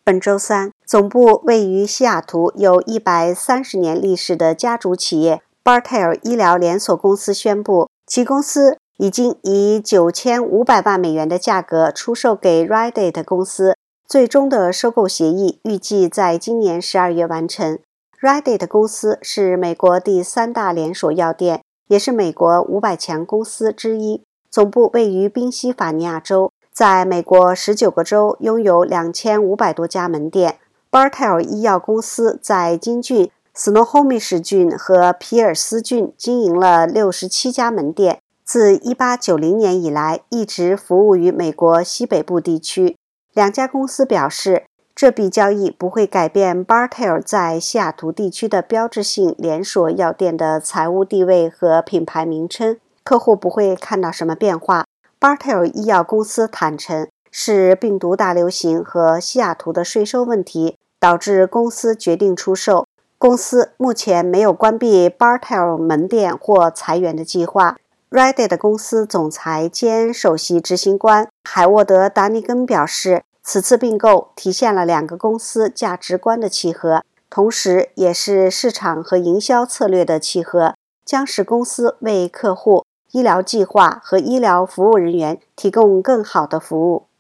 本周三，总部位于西雅图、有130年历史的家族企业 Bartell 医疗连锁公司宣布，其公司已经以9500万美元的价格出售给 Rite Aid 公司，最终的收购协议预计在今年12月完成。Rite Aid 公司是美国第3大连锁药店，也是美国500强公司之一，总部位于宾夕法尼亚州。在美国19个州拥有2500多家门店。Bartell 医药公司在金郡、斯诺霍密什郡和皮尔斯郡经营了67家门店，自1890年以来一直服务于美国西北部地区。两家公司表示，这笔交易不会改变 Bartell 在西雅图地区的标志性连锁药店的财务地位和品牌名称，客户不会看到什么变化。Bartell 医药公司坦诚，是病毒大流行和西雅图的税收问题导致公司决定出售。公司目前没有关闭 Bartell 门店或裁员的计划。Rite Aid 公司总裁兼首席执行官海沃德·达尼根表示，此次并购体现了两个公司价值观的契合，同时也是市场和营销策略的契合，将使公司为客户、医疗计划和医疗服务人员提供更好的服务。